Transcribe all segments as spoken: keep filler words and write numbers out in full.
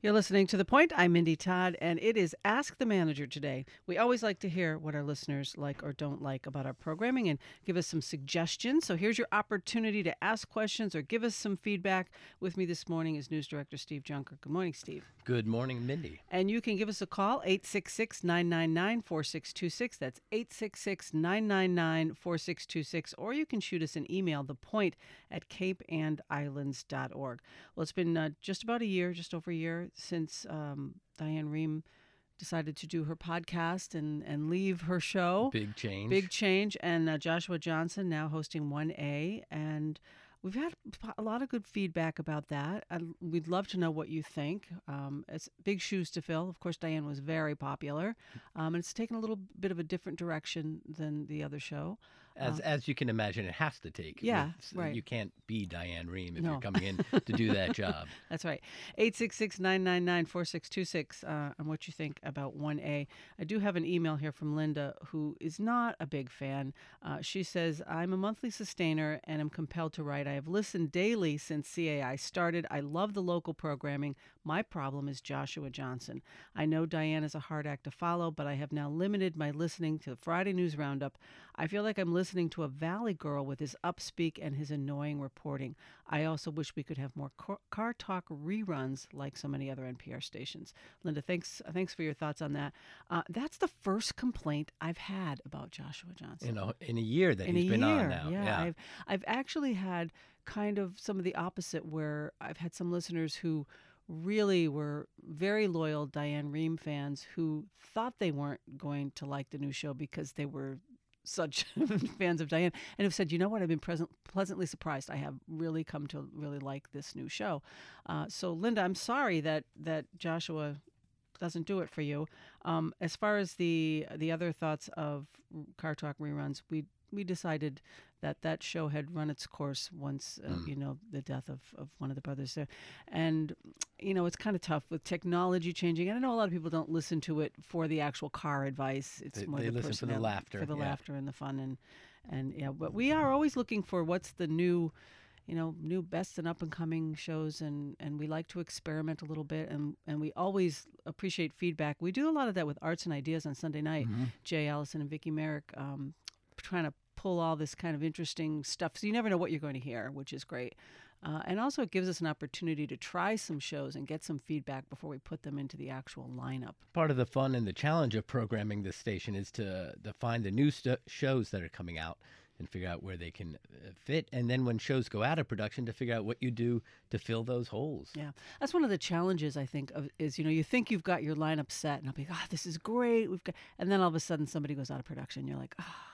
You're listening to The Point. I'm Mindy Todd, and it is Ask the Manager today. We always like to hear what our listeners like or don't like about our programming and give us some suggestions. So here's your opportunity to ask questions or give us some feedback. With me this morning is News Director Steve Junker. Good morning, Steve. Good morning, Mindy. And you can give us a call, eight six six, nine nine nine, four six two six. That's eight six six, nine nine nine, four six two six. Or you can shoot us an email, thepoint at cape and islands dot org. Well, it's been uh, just about a year, just over a year, since um, Diane Rehm decided to do her podcast and, and leave her show. Big change. Big change. And uh, Joshua Johnson now hosting one A. And we've had a lot of good feedback about that. And we'd love to know what you think. Um, it's big shoes to fill. Of course, Diane was very popular. Um, and it's taken a little bit of a different direction than the other show. As Uh, as you can imagine, it has to take. Yeah, It's- right. You can't be Diane Rehm if No. you're coming in to do that job. That's right. eight six six, nine nine nine, four six two six uh, on what you think about one A. I do have an email here from Linda, who is not a big fan. Uh, she says, I'm a monthly sustainer and am compelled to write. I have listened daily since C A I started. I love the local programming. My problem is Joshua Johnson. I know Diane is a hard act to follow, but I have now limited my listening to the Friday News Roundup. I feel like I'm listening to a Valley Girl with his upspeak and his annoying reporting. I also wish we could have more car, car talk reruns like so many other N P R stations. Linda, thanks thanks for your thoughts on that. Uh, that's the first complaint I've had about Joshua Johnson. In a, in a year that In he's a been year, on now. yeah. I've, I've actually had kind of some of the opposite, where I've had some listeners who really were very loyal Diane Rehm fans who thought they weren't going to like the new show because they were such fans of Diane, and have said, you know what, I've been present, pleasantly surprised. I have really come to really like this new show. Uh, so, Linda, I'm sorry that, that Joshua doesn't do it for you. Um, as far as the the other thoughts of Car Talk reruns, we we decided that that show had run its course once, uh, Mm. you know, the death of, of one of the brothers there. And, you know, it's kind of tough with technology changing. And I know a lot of people don't listen to it for the actual car advice. It's They- more they the listen for the personal- laughter, For the yeah. laughter and the fun. And, and yeah, but we are always looking for what's the new, you know, new best and up and coming shows. And, and we like to experiment a little bit. And, and we always appreciate feedback. We do a lot of that with Arts and Ideas on Sunday night. Mhm. Jay Allison and Vicki Merrick um, trying to pull all this kind of interesting stuff. So you never know what you're going to hear, which is great. Uh, and also it gives us an opportunity to try some shows and get some feedback before we put them into the actual lineup. Part of the fun and the challenge of programming this station is to, to find the new st- shows that are coming out and figure out where they can uh, fit. And then when shows go out of production, to figure out what you do to fill those holes. Yeah, that's one of the challenges, I think, of, is, you know, you think you've got your lineup set and I'll be like, oh, this is great. We've got, and then all of a sudden somebody goes out of production. You're like, oh.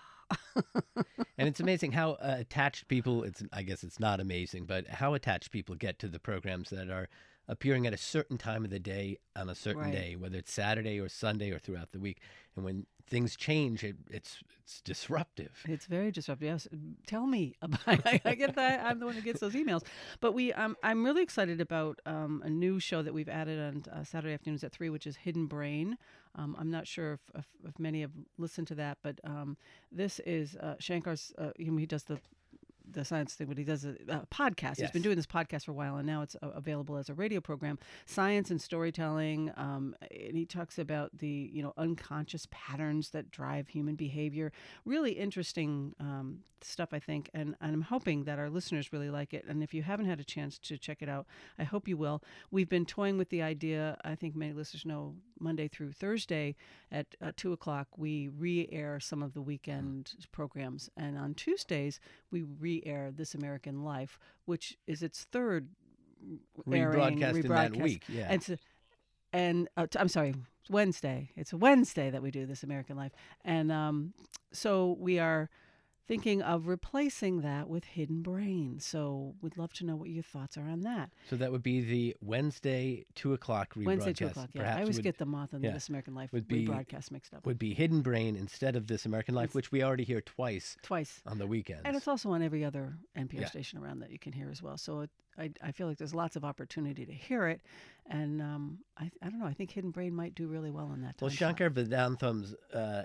And it's amazing how uh, attached people, it's I guess it's not amazing, but how attached people get to the programs that are appearing at a certain time of the day on a certain Right. day, whether it's Saturday or Sunday or throughout the week. And when things change, it, it's it's disruptive. It's very disruptive. Yes, tell me about. I, I get that. I'm the one who gets those emails. But we, um, I'm really excited about um, a new show that we've added on uh, Saturday afternoons at three, which is Hidden Brain. Um, I'm not sure if, if, if many have listened to that, but um, this is uh, Shankar's. Uh, you know, he does the the science thing, but he does a, a podcast. He's Yes. been doing this podcast for a while, and now it's uh, available as a radio program. Science and storytelling. Um, and he talks about the you know unconscious patterns that drive human behavior. Really interesting um, stuff, I think, and, and I'm hoping that our listeners really like it. And if you haven't had a chance to check it out, I hope you will. We've been toying with the idea. I think many listeners know Monday through Thursday at uh, two o'clock we re-air some of the weekend programs, and on Tuesdays we re-air This American Life, which is its third airing, Rebroadcast in that rebroadcast. week, yeah. And, so, and uh, t- I'm sorry, it's Wednesday. It's a Wednesday that we do This American Life, and um, so we are thinking of replacing that with Hidden Brain. So we'd love to know what your thoughts are on that. So that would be the Wednesday two o'clock rebroadcast. Wednesday, two o'clock. Yeah, Perhaps I always would, get the Moth and yeah, the This American Life would be- rebroadcast mixed up. would be Hidden Brain instead of This American Life, It's- which we already hear twice Twice. on the weekends. And it's also on every other N P R Yeah. station around that you can hear as well. So it, I, I feel like there's lots of opportunity to hear it. And um, I, I don't know, I think Hidden Brain might do really well in that time Well, slot. Shankar Vedantham's uh,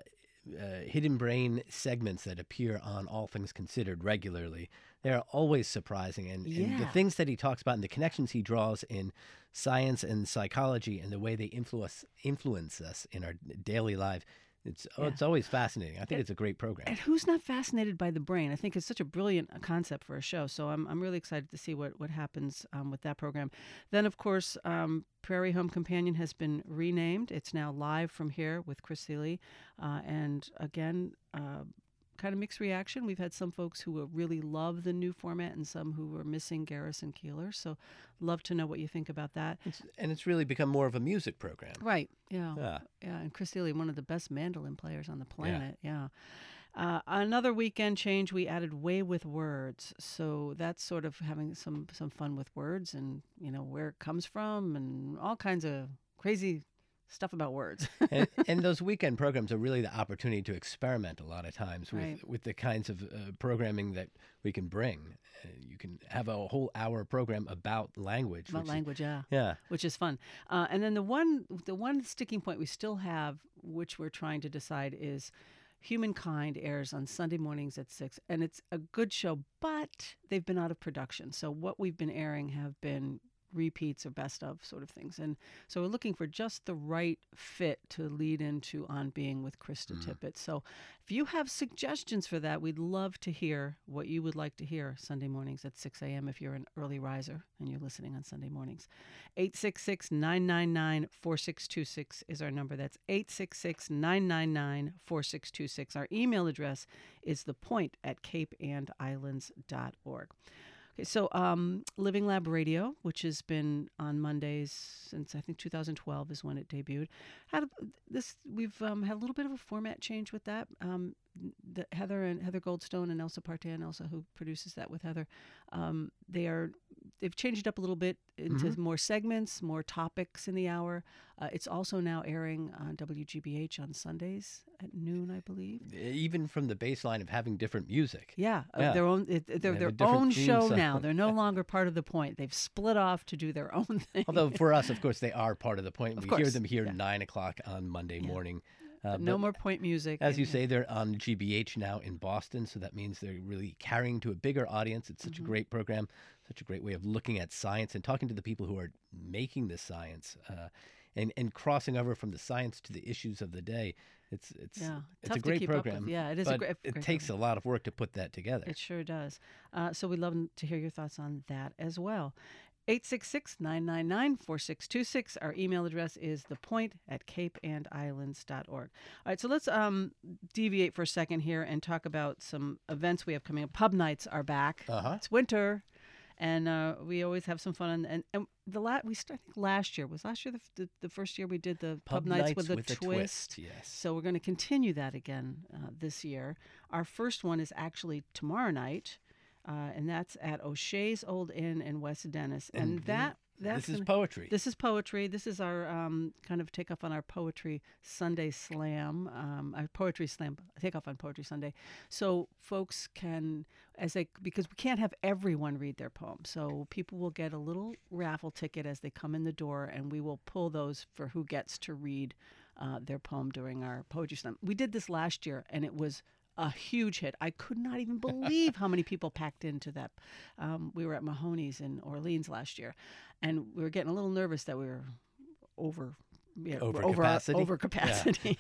uh, hidden brain segments that appear on All Things Considered regularly. They're always surprising. And, and the Yeah. things that he talks about and the connections he draws in science and psychology and the way they influence influence us in our daily life, it's oh, Yeah. it's always fascinating. I think And- it's a great program. And who's not fascinated by the brain? I think it's such a brilliant uh, concept for a show. So I'm I'm really excited to see what what happens um, with that program. Then of course, um, Prairie Home Companion has been renamed. It's now live from here with Chris Seeley, uh, and again. Uh, Kind of mixed reaction. We've had some folks who uh, really love the new format and some who are missing Garrison Keillor. So, love to know what you think about that. It's, and it's really become more of a music program. Right. Yeah. Yeah. Yeah. And Chris Seeley, one of the best mandolin players on the planet. Yeah. Uh, another weekend change, we added Way with Words. So that's sort of having some some fun with words and, you know, where it comes from and all kinds of crazy stuff about words. and, and those weekend programs are really the opportunity to experiment a lot of times with, Right. with the kinds of uh, programming that we can bring. Uh, you can have a whole hour program about language. About which is- language, yeah. yeah. Which is fun. Uh, and then the one the one sticking point we still have, which we're trying to decide, is Humankind airs on Sunday mornings at six, and it's a good show, but they've been out of production. So what we've been airing have been repeats or best of sort of things. And so we're looking for just the right fit to lead into On Being with Krista Mm. Tippett. So if you have suggestions for that, we'd love to hear what you would like to hear Sunday mornings at six a.m. if you're an early riser and you're listening on Sunday mornings. eight six six, nine nine nine, four six two six is our number. That's eight six six, nine nine nine, four six two six. Our email address is thepoint at cape and islands dot org. Okay, so um, Living Lab Radio, which has been on Mondays since I think two thousand twelve is when it debuted. Had a, this we've um, had a little bit of a format change with that. Um, the, Heather and Heather Goldstone and Elsa Partan, Elsa who produces that with Heather, um, they are they've changed it up a little bit into Mhm. more segments, more topics in the hour. Uh, it's also now airing on W G B H on Sundays at noon, I believe. Even from the baseline of having different music. Yeah, uh, Yeah. their own. It, they're have their a different own theme show song. now. They're no longer part of the Point. They've split off to do their own thing. Although for us, of course, they are part of the point. Of We hear course, them here yeah. nine o'clock on Monday Yeah. morning. Uh, But no but more Point music. As and- you say, they're on G B H now in Boston, so that means they're really carrying to a bigger audience. It's such Mhm. a great program, such a great way of looking at science and talking to the people who are making this science, uh, and and crossing over from the science to the issues of the day. It's it's Yeah, it's tough a to great keep up with. program. Yeah, it is a but great- It great takes program. a lot of work to put that together. It sure does. Uh, so we'd love to hear your thoughts on that as well. eight six six, nine nine nine, four six two six. Our email address is thepoint at cape and islands dot org. All right, so let's um, deviate for a second here and talk about some events we have coming up. Pub nights are back. Uh huh. It's winter, and uh, we always have some fun. And, and, and the la- we st- I think last year was last year the, the, the first year we did the pub, nights, with, a, twist. Yes. So we're going to continue that again uh, this year. Our first one is actually tomorrow night, uh, and that's at O'Shea's Old Inn in West Dennis. And, And that that's this is gonna- poetry. this is poetry. This is our um, kind of takeoff on our Poetry Sunday Slam, um, our Poetry Slam takeoff on Poetry Sunday. So folks can, as they, because we can't have everyone read their poem. So people will get a little raffle ticket as they come in the door, and we will pull those for who gets to read uh, their poem during our Poetry Slam. We did this last year, and it was a huge hit. I could not even believe how many people packed into that. Um, we were at Mahoney's in Orleans last year, and we were getting a little nervous that we were over, yeah, Over over capacity? over capacity.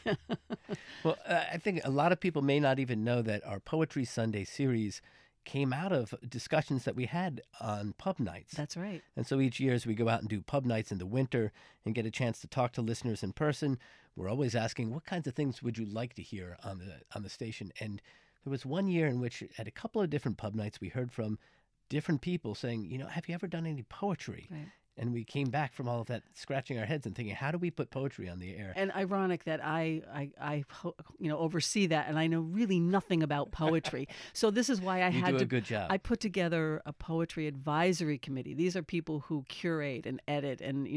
Well, uh, I think a lot of people may not even know that our Poetry Sunday series came out of discussions that we had on pub nights. That's right. And so each year as we go out and do pub nights in the winter and get a chance to talk to listeners in person, we're always asking, what kinds of things would you like to hear on the on the station? And there was one year in which at a couple of different pub nights we heard from different people saying, you know, have you ever done any poetry? Right. And we came back from all of that scratching our heads and thinking, how do we put poetry on the air? And ironic that I, I, I, ho- you know, oversee that, and I know really nothing about poetry. So this is why I you had do a to. good job. I put together a poetry advisory committee. These are people who curate and edit and, you know,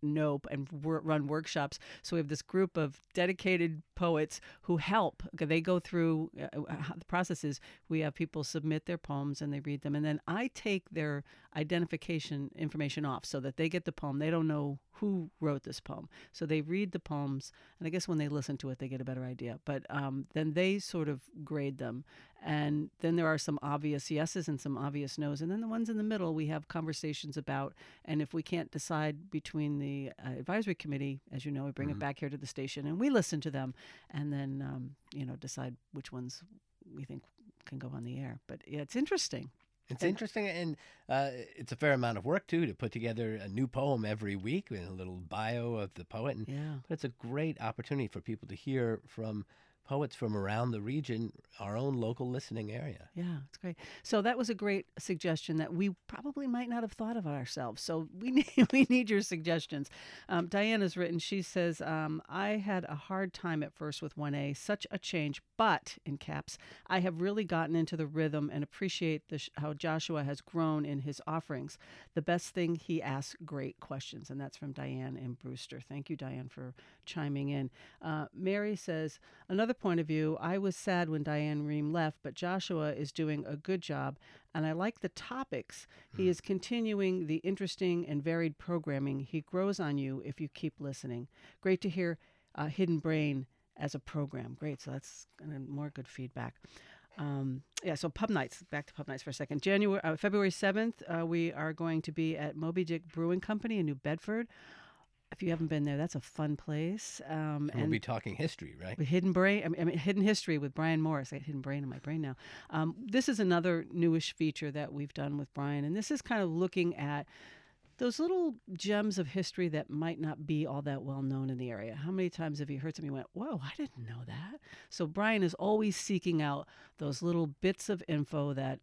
know and wor- run workshops. So we have this group of dedicated poets who help. Okay, they go through uh, how the process is. We have people submit their poems and they read them, and then I take their identification information off so that they get the poem. They don't know who wrote this poem, so they read the poems, and I guess when they listen to it, they get a better idea. But um, then they sort of grade them, and then there are some obvious yeses and some obvious nos, and then the ones in the middle we have conversations about. And if we can't decide between the uh, advisory committee, as you know, we bring Mhm. it back here to the station and we listen to them, and then um, you know decide which ones we think can go on the air. But yeah, it's interesting. It's And- interesting, and uh, it's a fair amount of work too to put together a new poem every week with a little bio of the poet. And, Yeah. but it's a great opportunity for people to hear from poets from around the region, our own local listening area. Yeah, it's great. So that was a great suggestion that we probably might not have thought of ourselves. So we need we need your suggestions. Um, Diana's written. She says, um, "I had a hard time at first with one A, such a change, but in caps, I have really gotten into the rhythm and appreciate the sh- how Joshua has grown in his offerings. The best thing, he asks great questions." And that's from Diane and Brewster. Thank you, Diane, for chiming in. Uh, Mary says, "Another point of view, I was sad when Diane Rehm left, but Joshua is doing a good job, and I like the topics. He is continuing the interesting and varied programming. He grows on you if you keep listening. Great to hear uh, Hidden Brain as a program." Great, so that's uh, more good feedback. Um, yeah, so pub nights, back to pub nights for a second. January, uh, February seventh, uh, we are going to be at Moby Dick Brewing Company in New Bedford. If you haven't been there, that's a fun place. Um, And we'll be talking history, right? with Hidden Brain, I mean, I mean, Hidden History with Brian Morris. I got Hidden Brain in my brain now. Um, this is another newish feature that we've done with Brian, and this is kind of looking at those little gems of history that might not be all that well known in the area. How many times have you heard somebody went, "Whoa, I didn't know that"? So Brian is always seeking out those little bits of info that,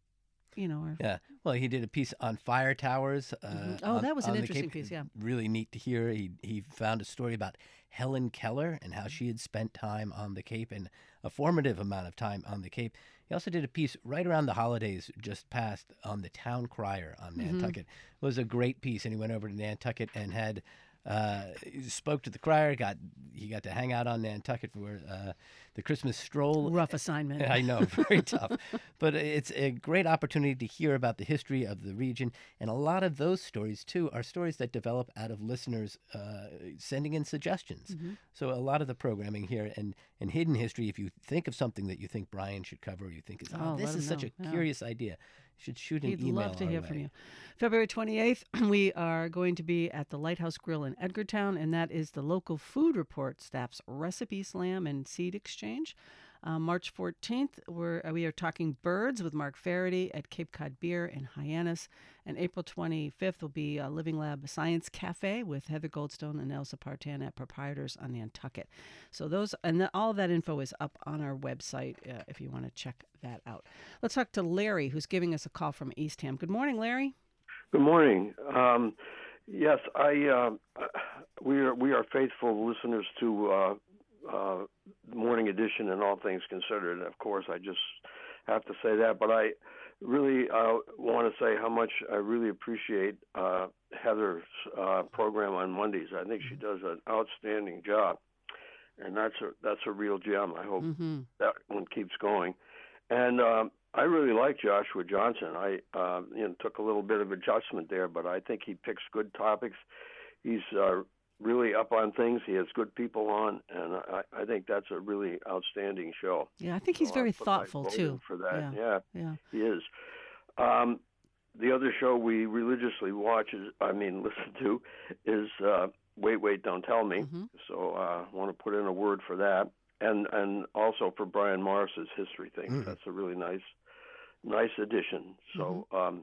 you know, are Yeah. Well, he did a piece on fire towers. Uh, Mhm. Oh, on- that was an on the interesting Cape. piece, yeah. Really neat to hear. He he found a story about Helen Keller and how she had spent time on the Cape, and a formative amount of time on the Cape. He also did a piece right around the holidays just past on the town crier on Mm-hmm. Nantucket. It was a great piece, and he went over to Nantucket and had uh, he spoke to the crier. Got he got to hang out on Nantucket for uh, the Christmas stroll. rough assignment. I know, very tough. But it's a great opportunity to hear about the history of the region. And a lot of those stories, too, are stories that develop out of listeners uh, sending in suggestions. Mm-hmm. So a lot of the programming here and, and Hidden History, if you think of something that you think Brian should cover, or you think, is, oh, Oh, this let is him such know. a Yeah. curious idea, you should shoot an He'd email love to our hear way. from you. February twenty-eighth, we are going to be at the Lighthouse Grill in Edgartown, and that is the local food report staff's recipe slam and seed exchange. Uh, March fourteenth, we're, uh, we are talking birds with Mark Faraday at Cape Cod Beer in Hyannis. And April twenty-fifth will be a Living Lab Science Cafe with Heather Goldstone and Elsa Partan at Proprietors on Nantucket. So those, and the, all of that info is up on our website uh, if you want to check that out. Let's talk to Larry, who's giving us a call from Eastham. Good morning, Larry. Good morning. Um, yes, I uh, we are we are faithful listeners to uh, uh, Morning Edition and All Things Considered. And of course, I just have to say that. But I really uh, want to say how much I really appreciate uh, Heather's uh, program on Mondays. I think she does an outstanding job, and that's a that's a real gem. I hope Mm-hmm. that one keeps going. And um, I really like Joshua Johnson. I uh, you know took a little bit of adjustment there, but I think he picks good topics. He's uh, really up on things. He has good people on, and I, I think that's a really outstanding show. Yeah, I think he's So very I put my thoughtful vote too. in for that. Yeah. Yeah, Yeah. he is. Um, the other show we religiously watch is, I mean, listen to, is uh, Wait, Wait, Don't Tell Me. Mm-hmm. So I uh, want to put in a word for that, and and also for Brian Morris's history thing. Mm. That's a really nice, nice addition. So, um,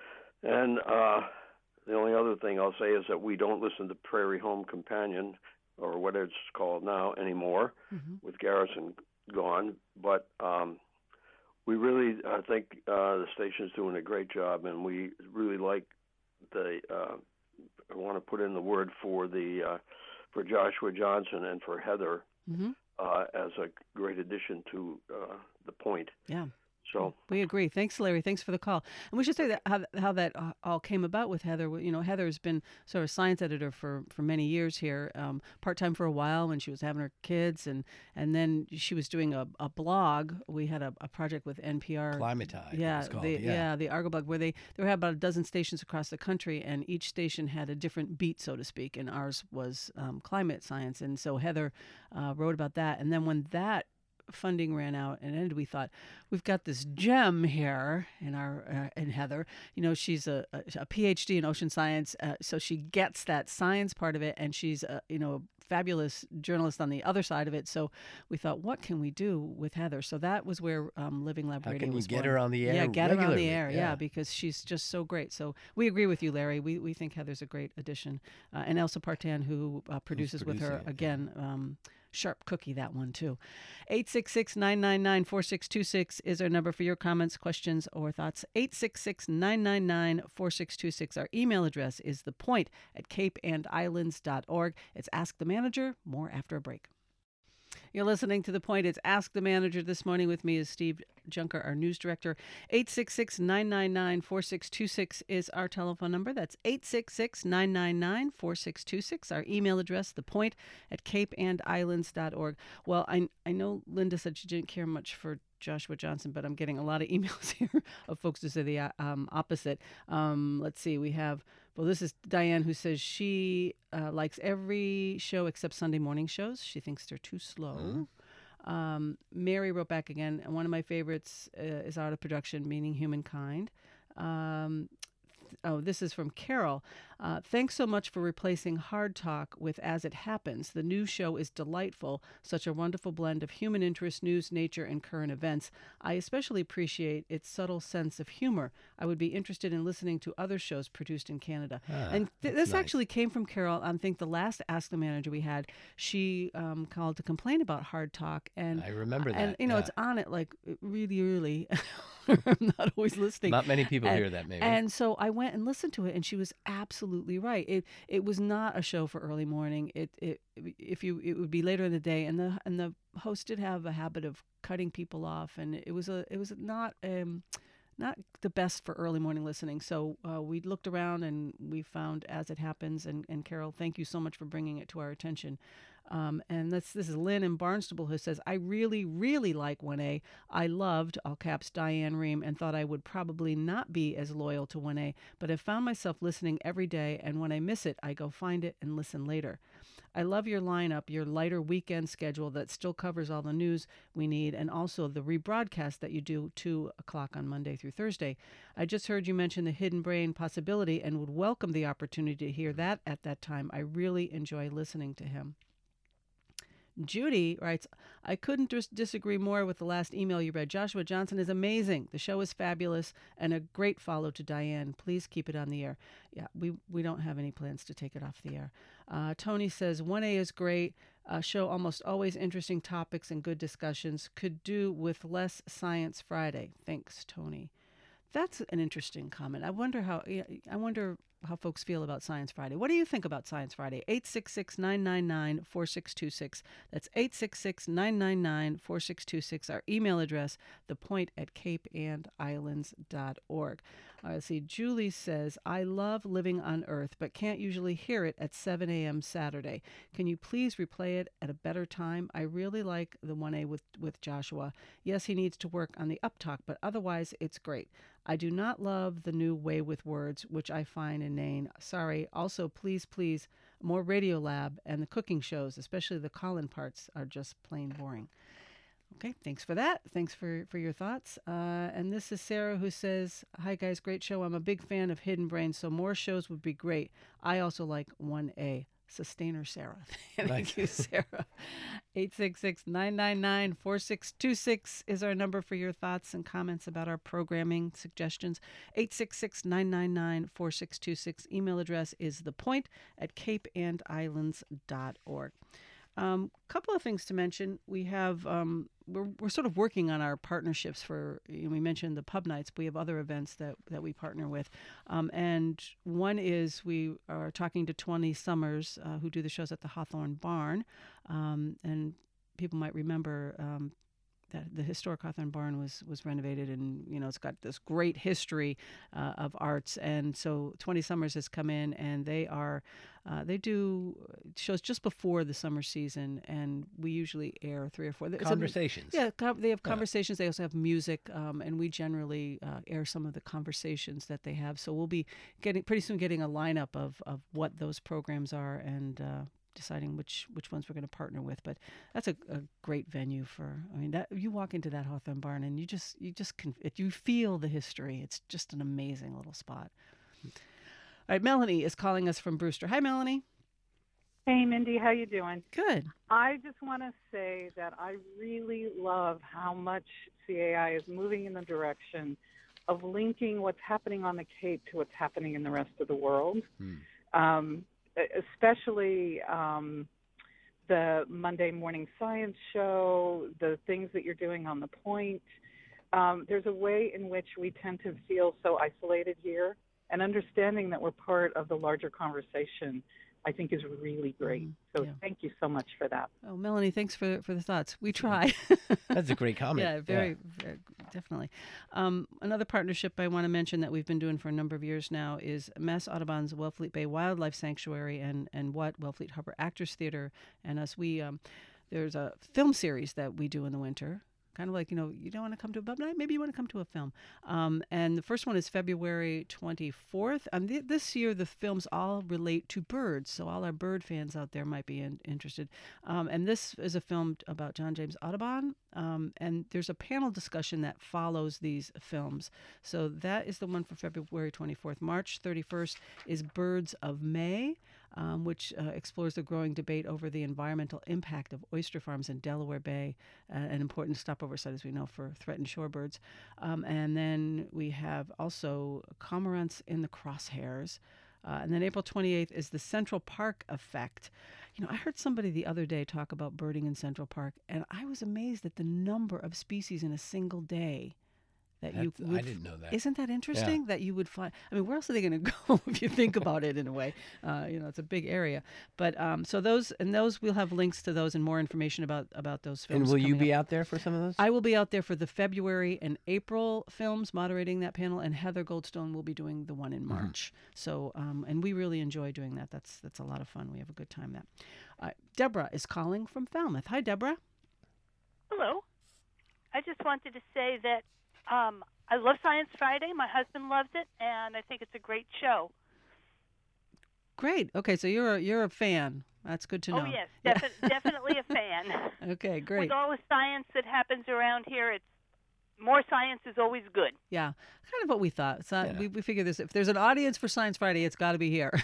and uh, the only other thing I'll say is that we don't listen to Prairie Home Companion, or what it's called now, anymore, Mm-hmm. with Garrison gone. But um, we really, I think uh, the station's doing a great job, and we really like the. Uh, I want to put in the word for the uh, for Joshua Johnson and for Heather Mm-hmm. uh, as a great addition to uh, the point. Yeah. So we agree. Thanks, Larry. Thanks for the call. And we should say that how, how that uh, all came about with Heather. You know, Heather's been sort of science editor for, for many years here, um, part-time for a while when she was having her kids. And, and then she was doing a, a blog. We had a, a project with N P R. Climatide, it Yeah, was called, the, yeah. yeah, the Argo blog, where they, there were about a dozen stations across the country, and each station had a different beat, so to speak. And ours was um, climate science. And so Heather uh, wrote about that. And then when that funding ran out and ended, we thought, we've got this gem here in our uh, in Heather. You know, she's a, a, a P H D in ocean science, uh, so she gets that science part of it, and she's a, you know, a fabulous journalist on the other side of it. So we thought, what can we do with Heather? So that was where um, Living Lab How Radio can you was get born. her on the air Yeah, get her on regularly? the air. Yeah. Yeah. because she's just so great. So we agree with you, Larry. We we think Heather's a great addition, uh, and Elsa Partan, who uh, produces with her producing it, again. Um, Sharp cookie, that one too. eight six six, nine nine nine, four six two six is our number for your comments, questions, or thoughts. eight six six, nine nine nine, four six two six. Our email address is thepoint at cape and islands dot org. It's Ask the Manager. More after a break. You're listening to The Point. It's Ask the Manager. This morning with me is Steve Junker, our news director. eight six six, nine nine nine, four six two six is our telephone number. That's eight six six, nine nine nine, four six two six. Our email address, thepoint at cape and islands dot org. Well, I, I know Linda said she didn't care much for Joshua Johnson, but I'm getting a lot of emails here of folks who say the uh, um, opposite. Um, let's see. We have, well, this is Diane, who says she uh, likes every show except Sunday morning shows. She thinks they're too slow. Mm-hmm. Um, Mary wrote back again, and one of my favorites uh, is Out of Production, Meaning Humankind. Um, Oh, this is from Carol. Uh, thanks so much for replacing Hard Talk with As It Happens. The new show is delightful, such a wonderful blend of human interest, news, nature, and current events. I especially appreciate its subtle sense of humor. I would be interested in listening to other shows produced in Canada. Ah, and th- that's this nice. actually came from Carol. I think the last Ask the Manager we had, she um, called to complain about Hard Talk. And I remember that. And, you know, yeah. it's on it like really early. I'm not always listening. Not many people and, hear that, maybe. And so I went and listened to it, and she was absolutely right. It it was not a show for early morning. It it if you it would be later in the day, and the and the host did have a habit of cutting people off, and it was a it was not um not the best for early morning listening. So uh, we looked around and we found As It Happens. And, and Carol, thank you so much for bringing it to our attention. Um, and this, this is Lynn in Barnstable, who says, I really, really like one A. I loved, all caps, Diane Rehm, and thought I would probably not be as loyal to one A, but have found myself listening every day, and when I miss it, I go find it and listen later. I love your lineup, your lighter weekend schedule that still covers all the news we need, and also the rebroadcast that you do two o'clock on Monday through Thursday. I just heard you mention the Hidden Brain possibility and would welcome the opportunity to hear that at that time. I really enjoy listening to him. Judy writes, I couldn't dis- disagree more with the last email you read. Joshua Johnson is amazing. The show is fabulous and a great follow to Diane. Please keep it on the air. Yeah, we, we don't have any plans to take it off the air. Uh, Tony says, one A is great. Uh, show almost always interesting topics and good discussions. Could do with less Science Friday. Thanks, Tony. That's an interesting comment. I wonder how I wonder how folks feel about Science Friday. What do you think about Science Friday? eight six six, nine nine nine, four six two six. That's eight six six, nine nine nine, four six two six. Our email address, thepoint at cape and islands dot org. Uh, let's see. Julie says, I love Living on Earth, but can't usually hear it at seven a.m. Saturday. Can you please replay it at a better time? I really like the one A with, with Joshua. Yes, he needs to work on the uptalk, but otherwise it's great. I do not love the new Way with Words, which I find inane. Sorry. Also, please, please, more Radio Lab and the cooking shows, especially the call-in parts, are just plain boring. Okay, thanks for that. Thanks for, for your thoughts. Uh, and this is Sarah, who says, hi, guys, great show. I'm a big fan of Hidden Brain, so more shows would be great. I also like one A. Sustainer Sarah. Thank Nice. you, Sarah. eight six six, nine nine nine, four six two six is our number for your thoughts and comments about our programming suggestions. eight six six, nine nine nine, four six two six. Email address is thepoint at cape and islands dot org. A um, couple of things to mention. We have um, we're we're sort of working on our partnerships for. You know, we mentioned the pub nights. But we have other events that that we partner with, um, and one is we are talking to twenty Summers uh, who do the shows at the Hawthorne Barn, um, and people might remember. Um, that the historic Hawthorne Barn was was renovated, and you know it's got this great history uh, of arts. And so twenty Summers has come in, and they are uh, they do shows just before the summer season, and we usually air three or four it's Conversations. A, yeah, com- they have conversations. Yeah. They also have music, um, and we generally uh, air some of the conversations that they have. So we'll be getting pretty soon getting a lineup of of what those programs are, and uh, deciding which which ones we're going to partner with. But that's a, a great venue for. I mean, that you walk into that Hawthorne Barn and you just you just can you feel the history. It's just an amazing little spot. All right, Melanie is calling us from Brewster. Hi, Melanie. Hey, Mindy, how you doing? Good. I just want to say that I really love how much C A I is moving in the direction of linking what's happening on the Cape to what's happening in the rest of the world. Hmm. Um, especially um, the Monday morning science show, the things that you're doing on The Point. Um, there's a way in which we tend to feel so isolated here, and understanding that we're part of the larger conversation, I think, is really great. So yeah. Thank you so much for that. Oh, Melanie, thanks for, for the thoughts. We try. That's a great comment. Yeah, very, yeah. very definitely. Um, another partnership I want to mention that we've been doing for a number of years now is Mass Audubon's Wellfleet Bay Wildlife Sanctuary and, and what Wellfleet Harbor Actors Theater and us. We um, there's a film series that we do in the winter. Kind of like, you know, you don't want to come to a pub night, maybe you want to come to a film. Um, and the first one is February twenty-fourth. And th- this year, the films all relate to birds. So all our bird fans out there might be in- interested. Um, and this is a film about John James Audubon. Um, and there's a panel discussion that follows these films. So that is the one for February twenty-fourth. March thirty-first is Birds of May, um, which uh, explores the growing debate over the environmental impact of oyster farms in Delaware Bay, uh, an important stopover site, as we know, for threatened shorebirds. Um, and then we have also Cormorants in the Crosshairs. Uh, and then April twenty-eighth is the Central Park Effect. You know, I heard somebody the other day talk about birding in Central Park, and I was amazed at the number of species in a single day. That That's, you would, I didn't know that. Isn't that interesting? Yeah. That you would find. I mean, where else are they going to go if you think about it in a way? Uh, you know, it's a big area. But um, so those and those we'll have links to those and more information about about those films. And will you be up. out there for some of those? I will be out there for the February and April films, moderating that panel, and Heather Goldstone will be doing the one in March. Mm-hmm. So, um, and we really enjoy doing that. That's that's a lot of fun. We have a good time there. Uh, Deborah is calling from Falmouth. Hi, Deborah. Hello. I just wanted to say that. Um, I love Science Friday. My husband loves it, and I think it's a great show. Great. Okay, so you're a, you're a fan. That's good to know. Oh, yes, defi- yeah. Definitely a fan. Okay, great. With all the science that happens around here, it's more science is always good. Yeah, kind of what we thought. So yeah. we, we figured this. If there's an audience for Science Friday, it's got to be here.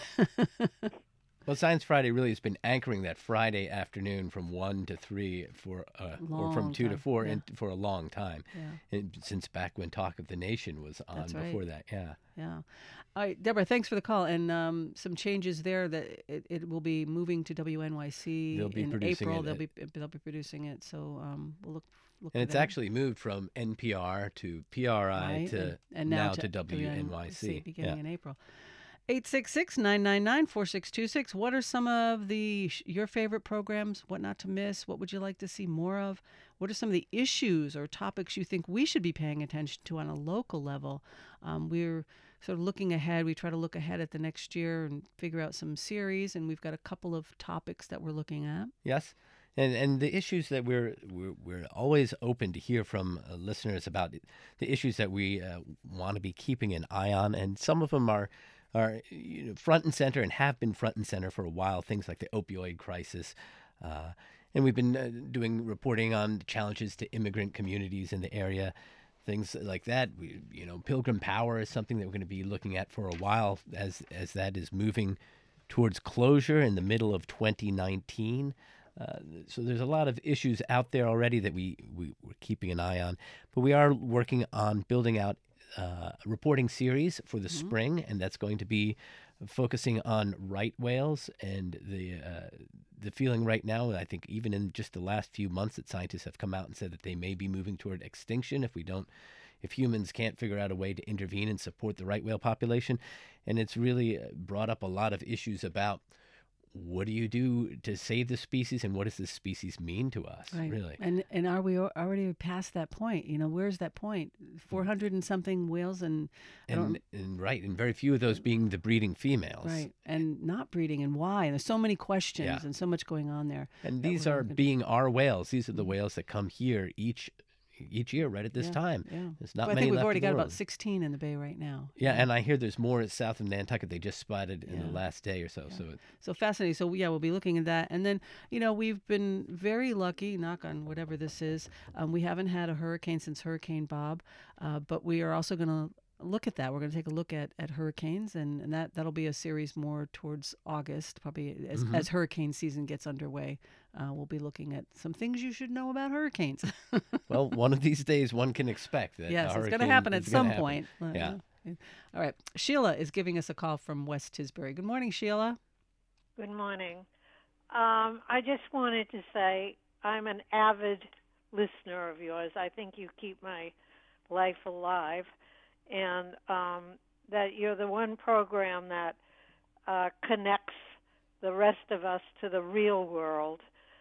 Well, Science Friday really has been anchoring that Friday afternoon from one to three for, uh, or from two time. to four, yeah. in, for a long time, yeah. and since back when Talk of the Nation was on. That's right. Before that. Yeah. Yeah. All right, Deborah, thanks for the call, and um, some changes there. That it, it will be moving to W N Y C They'll be in producing April. it They'll at, be they'll be producing it. So um, we'll look. look and it's that. actually moved from N P R to P R I right. to and, and now, now to, to W N Y C, beginning yeah. in April. eight six six, nine nine nine, four six two six. What are some of the your favorite programs? What not to miss? What would you like to see more of? What are some of the issues or topics you think we should be paying attention to on a local level? Um, we're sort of looking ahead. We try to look ahead at the next year and figure out some series, and we've got a couple of topics that we're looking at. Yes. And and the issues that we're we're, we're always open to hear from uh, listeners about the issues that we uh, want to be keeping an eye on, and some of them are are you know, front and center and have been front and center for a while. Things like the opioid crisis, uh, and we've been uh, doing reporting on challenges to immigrant communities in the area. Things like that. We, you know, Pilgrim Power is something that we're going to be looking at for a while as as that is moving towards closure in the middle of twenty nineteen. Uh, so there's a lot of issues out there already that we, we, we're keeping an eye on. But we are working on building out uh, a reporting series for the mm-hmm. spring, and that's going to be focusing on right whales. And the uh, the feeling right now, I think even in just the last few months, that scientists have come out and said that they may be moving toward extinction if we don't, if humans can't figure out a way to intervene and support the right whale population. And it's really brought up a lot of issues about what do you do to save the species, and what does this species mean to us, Right. really? And and are we al- already past that point? You know, where's that point? four hundred and something whales, and I don't And, and right, and very few of those being the breeding females. right, and not breeding, and why? And there's so many questions Yeah. and so much going on there. And that these we're are looking- being our whales. These are the whales that come here each each year right at this Yeah, time. Yeah. There's not Well, I many think we've left already in the got about world. sixteen in the bay right now. Yeah, and I hear there's more south of Nantucket. They just spotted in Yeah. the last day or so. So it, So fascinating. So yeah, we'll be looking at that, and then you know we've been very lucky. Knock on whatever this is. Um, we haven't had a hurricane since Hurricane Bob, uh, but we are also going to look at that. We're going to take a look at, at hurricanes, and, and that that'll be a series more towards August, probably as Mhm. as hurricane season gets underway. Uh, we'll be looking at some things you should know about hurricanes. well, one of these days one can expect that. a yes, it's going to hurricane happen at is gonna some happen. point. Uh, Yeah. yeah. All right. Sheila is giving us a call from West Tisbury. Good morning, Sheila. Good morning. Um, I just wanted to say I'm an avid listener of yours. I think you keep my life alive, and um, that you're the one program that uh, connects the rest of us to the real world.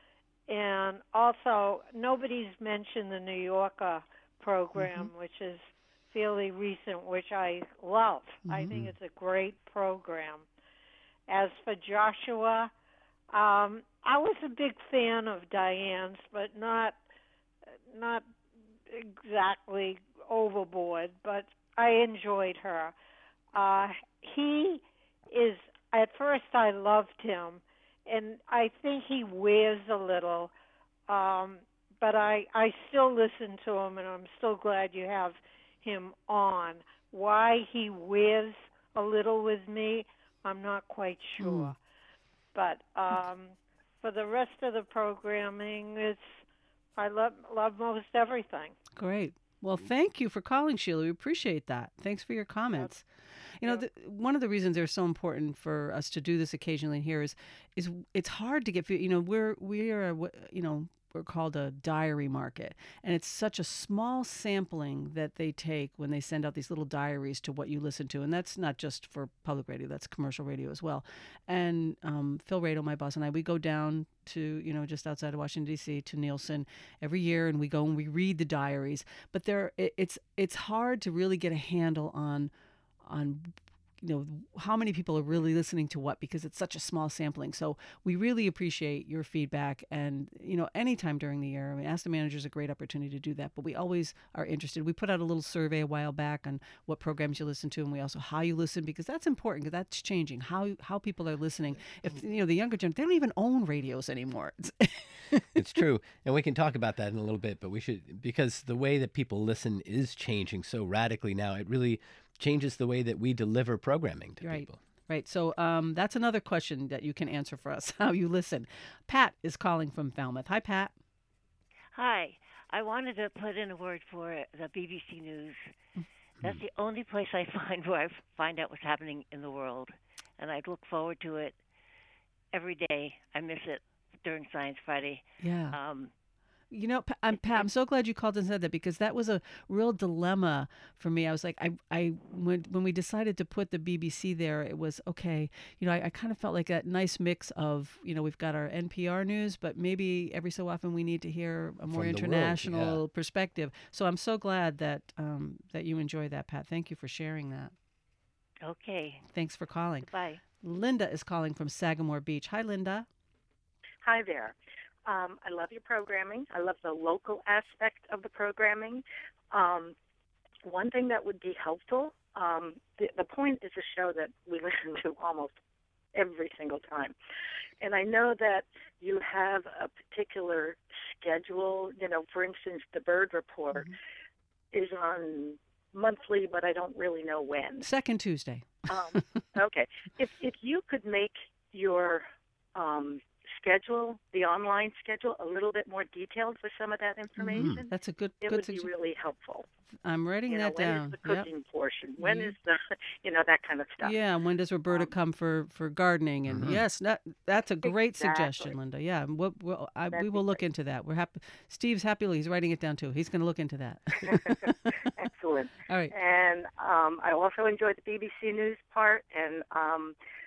And also, nobody's mentioned the New Yorker program, Mm-hmm. which is fairly recent, which I love. I think Mhm. it's a great program. As for Joshua, um, I was a big fan of Diane's, but not not exactly overboard. But I enjoyed her. Uh, he is. At first, I loved him, and I think he wears a little. Um, but I I still listen to him, and I'm still glad you have him on. Why he wears a little with me, I'm not quite sure. Mm. But um, for the rest of the programming, it's I love love most everything. Great. Well, thank you for calling, Sheila. We appreciate that. Thanks for your comments. You know, Yeah. the, one of the reasons they're so important for us to do this occasionally here is, is it's hard to get. You know, we're we are a what- you know we're called a diary market, and it's such a small sampling that they take when they send out these little diaries to what you listen to, and that's not just for public radio; that's commercial radio as well. And um, Phil Rado, my boss, and I, we go down to you know just outside of Washington D C to Nielsen every year, and we go and we read the diaries. But there, it, it's it's hard to really get a handle on on you know how many people are really listening to what, because it's such a small sampling. So we really appreciate your feedback, and you know anytime during the year. I mean, Ask the Manager is a great opportunity to do that, but we always are interested. We put out a little survey a while back on what programs you listen to, and we also how you listen, because that's important, because that's changing how how people are listening. If you know the younger generation, they don't even own radios anymore. It's- It's true, and we can talk about that in a little bit. But we should, because the way that people listen is changing so radically now. It really changes the way that we deliver programming to Right. people. Right. So um, that's another question that you can answer for us, how you listen. Pat is calling from Falmouth. Hi, Pat. Hi. I wanted to put in a word for the B B C News. That's the only place I find where I find out what's happening in the world, and I look forward to it every day. I miss it during Science Friday. Yeah. Um, You know, Pa- I'm Pat. I'm so glad you called and said that, because that was a real dilemma for me. I was like, I, I, when when we decided to put the B B C there, it was okay. You know, I, I kind of felt like that nice mix of, you know, we've got our N P R news, but maybe every so often we need to hear a more From the world, international yeah. perspective. So I'm so glad that um, that you enjoy that, Pat. Thank you for sharing that. okay. Thanks for calling. Bye. Linda is calling from Sagamore Beach. Hi, Linda. Hi there. Um, I love your programming. I love the local aspect of the programming. Um, one thing that would be helpful, um, the, the point is a show that we listen to almost every single time. And I know that you have a particular schedule. You know, for instance, the Bird Report Mm-hmm. is on monthly, but I don't really know when. Second Tuesday. Um, okay. If if you could make your um, schedule, the online schedule, a little bit more detailed with some of that information, That's a good it good would be suggestion. really helpful. I'm writing You know, that when down. is the Yep. cooking portion? When Mhm. is the, you know, that kind of stuff. Yeah, and when does Roberta Um, come for, for gardening? And Mhm. yes, that that's a great suggestion, Exactly. Linda. Yeah, and we'll, we'll, I, we That'd will be look great. into that. We're happy. Steve's happy. He's writing it down too. He's going to look into that. Excellent. All right. And um, I also enjoyed the B B C News part, and um,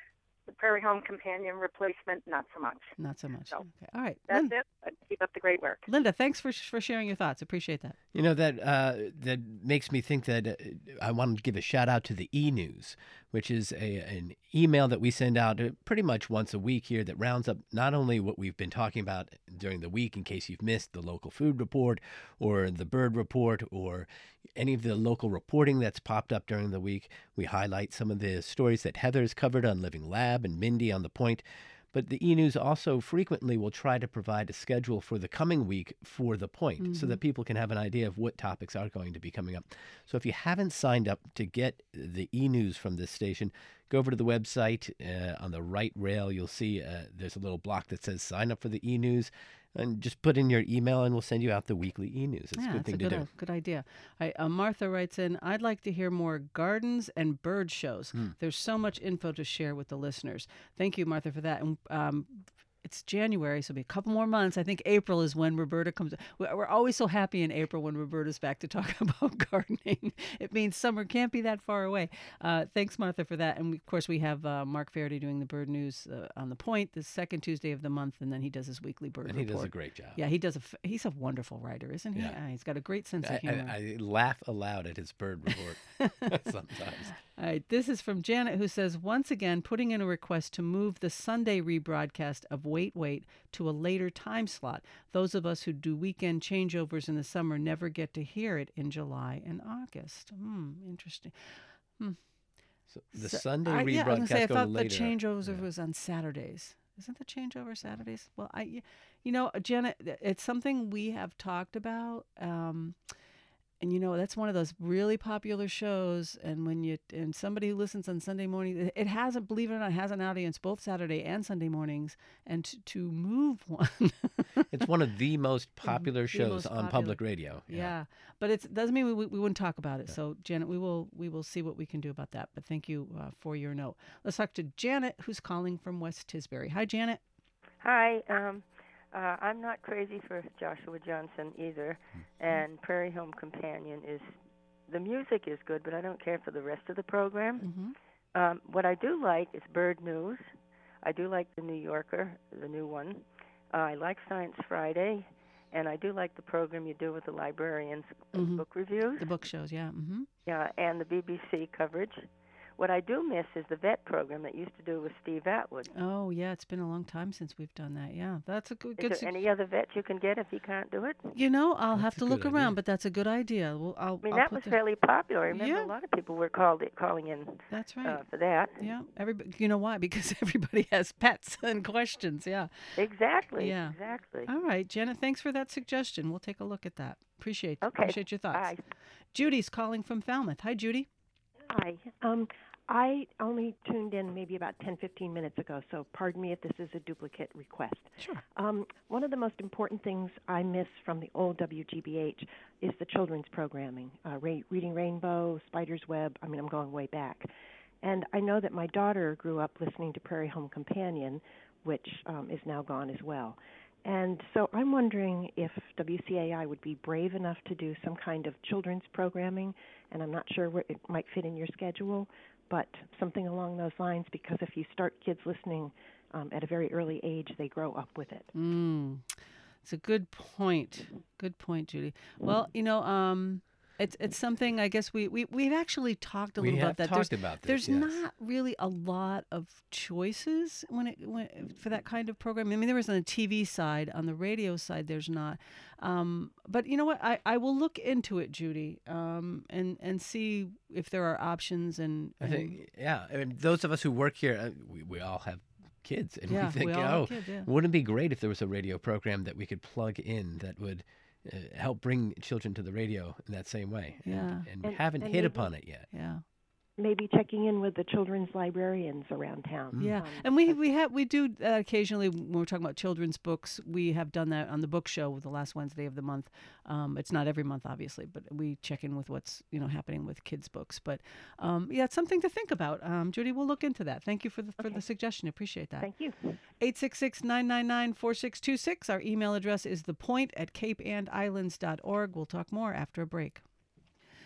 the Prairie Home Companion replacement, not so much. Not so much. So, okay. All right. That's Lin- it. Uh, Keep up the great work. Linda, thanks for for sharing your thoughts. Appreciate that. You know, that uh, that makes me think that uh, I want to give a shout out to the e-news, which is a, an email that we send out uh, pretty much once a week here that rounds up not only what we've been talking about during the week in case you've missed the local food report or the bird report or any of the local reporting that's popped up during the week. We highlight some of the stories that Heather's covered on Living Lab and Mindy on The Point. But the e-news also frequently will try to provide a schedule for the coming week for The Point mm-hmm. so that people can have an idea of what topics are going to be coming up. So if you haven't signed up to get the e-news from this station, go over to the website. Uh, on the right rail, you'll see uh, there's a little block that says sign up for the e-news. And just put in your email and we'll send you out the weekly e-news. It's yeah, a good thing a to good, do. Uh, good idea. I, uh, Martha writes in, I'd like to hear more gardens and bird shows. Hmm. There's so much info to share with the listeners. Thank you, Martha, for that. And um, it's January, so it'll be a couple more months. I think April is when Roberta comes. We're always so happy in April when Roberta's back to talk about gardening. It means summer can't be that far away. Uh, thanks, Martha, for that. And we, of course, we have uh, Mark Faraday doing the bird news uh, on The Point the second Tuesday of the month, and then he does his weekly bird and report. he does a great job. Yeah, he does. A f- he's a wonderful writer, isn't he? Yeah. Uh, he's got a great sense I, of humor. I, I laugh aloud at his bird report sometimes. All right, this is from Janet, who says, once again, putting in a request to move the Sunday rebroadcast of Wait, Wait to a later time slot. Those of us who do weekend changeovers in the summer never get to hear it in July and August. Hmm, interesting. Hmm. So the So- Sunday I, rebroadcast yeah, I was gonna say, I go thought later. the changeover Yeah. was on Saturdays. Isn't the changeover Saturdays? Well, I, you know, Janet, it's something we have talked about. Um, And you know, that's one of those really popular shows. And when you and somebody who listens on Sunday morning, it hasn't, believe it or not, has an audience both Saturday and Sunday mornings. And to, to move one, It's one of the most popular The shows most on popular. public radio. yeah. But it doesn't mean we, we we wouldn't talk about it. So Janet, we will we will see what we can do about that. But thank you uh, for your note. Let's talk to Janet, who's calling from West Tisbury. Hi, Janet. Hi. Um, uh, I'm not crazy for Joshua Johnson either, and Prairie Home Companion is, the music is good, but I don't care for the rest of the program. Mm-hmm. Um, what I do like is Bird News. I do like the New Yorker, the new one. Uh, I like Science Friday, and I do like the program you do with the librarians, Mhm. book reviews. The book shows, yeah. Mm-hmm. Yeah, and the B B C coverage. What I do miss is the vet program that used to do with Steve Atwood. Oh, yeah, it's been a long time since we've done that. Yeah, that's a good. Is good there sug- any other vet you can get if he can't do it? You know, I'll have That's to a look good around, idea. but that's a good idea. Well, I'll. I mean, I'll that put was the- fairly popular. I remember Yeah. a lot of people were called calling in That's right. uh, for that. Yeah, everybody. You know why? Because everybody has pets and questions. Yeah. Exactly. Yeah. Exactly. All right, Janet. Thanks for that suggestion. We'll take a look at that. Appreciate. Okay. Appreciate your thoughts. Bye. Judy's calling from Falmouth. Hi, Judy. Hi. Um, I only tuned in maybe about ten, fifteen minutes ago, so pardon me if this is a duplicate request. Sure. Um, one of the most important things I miss from the old W G B H is the children's programming, uh, Ra- Reading Rainbow, Spider's Web. I mean, I'm going way back. And I know that my daughter grew up listening to Prairie Home Companion, which um, is now gone as well. And so I'm wondering if W C A I would be brave enough to do some kind of children's programming, and I'm not sure where it might fit in your schedule, but something along those lines, because if you start kids listening um, at a very early age, they grow up with it. Mm. It's a good point. Good point, Judy. Well, you know, um, it's it's something I guess we, we, we've actually talked a We little have about that. talked there's, about this, There's yes. not really a lot of choices when it when, for that kind of program. I mean, there is on the T V side, on the radio side, there's not. Um, but you know what? I, I will look into it, Judy, um, and and see if there are options. And, I and think, yeah. I mean, those of us who work here, uh, we, we all have kids, and Yeah, we think, we all have oh, kids, yeah. wouldn't it be great if there was a radio program that we could plug in that would uh, help bring children to the radio in that same way? And- Yeah. And, we And- haven't and hit maybe- upon it yet. yeah. Maybe checking in with the children's librarians around town. Yeah, Um, and we we have we do uh, occasionally when we're talking about children's books. We have done that on the book show the last Wednesday of the month. Um, it's not every month, obviously, but we check in with what's you know happening with kids' books. But um, yeah, it's something to think about. Um, Judy, we'll look into that. Thank you for the for the suggestion. Appreciate that. Thank you. eight six six, nine nine nine, four six two six. Our email address is thepoint at cape and islands dot org. We'll talk more after a break.